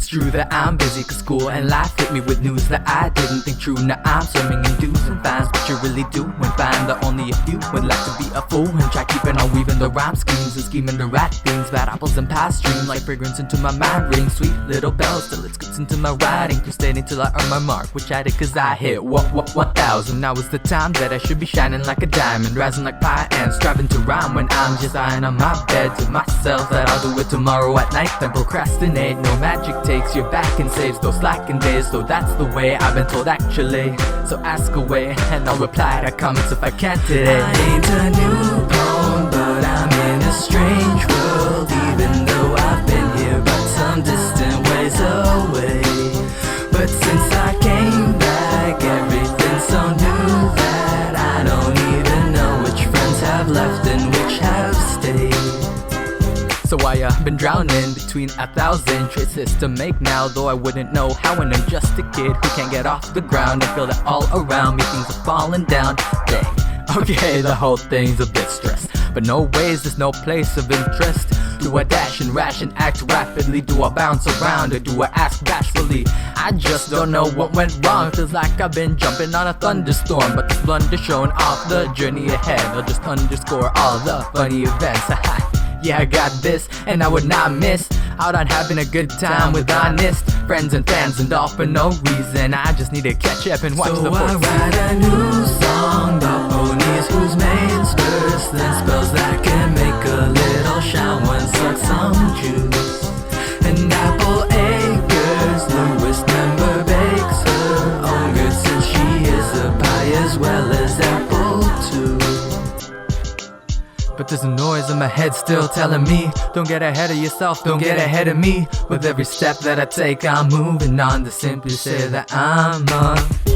It's true that I'm busy cause school and life hit me with news that I didn't think true. Now I'm swimming in do's and fines, but you're really doing fine. That only a few would like to be a fool and try keeping on weaving the rhyme schemes and scheming the right things. Bad apples and past dreams like fragrance into my mind ring. Sweet little bells till it skips into my writing. Keep steady till I earn my mark, which I did cause I hit 1,000. Now is the time that I should be shining like a diamond, rising like pie and striving to rhyme when I'm just lying on my bed to myself that I'll do it tomorrow at night. Then procrastinate, no magic takes your back and saves those slacking days. So that's the way I've been told actually. So ask away and I'll reply to comments if I can today. I ain't a newborn, but I'm in a strange world, even though I've been here but some distant ways away. But since I came back, everything's so new that I don't even know which friends have left and which have stayed. So I've been drowning between 1,000 traces to make now, though I wouldn't know how when I'm just a kid who can't get off the ground. I feel that all around me things are falling down. Dang, okay, the whole thing's a bit stressed, but no ways, there's no place of interest. Do I dash and rash and act rapidly? Do I bounce around or do I ask bashfully? I just don't know what went wrong. Feels like I've been jumping on a thunderstorm, but this blunder showing off the journey ahead. I'll just underscore all the funny events. Yeah, I got this, and I would not miss out on having a good time with honest friends and fans, and all for no reason. I just need to catch up and watch the horses. So I write a new song about ponies whose manes burst, then spells that can make a little shout one suck some juice. And Apple Acres, Lewis member bakes her own good since she is a pie as well as apple too. But there's a noise in my head still telling me, don't get ahead of yourself, don't get ahead of me. With every step that I take I'm moving on to simply say that I'm on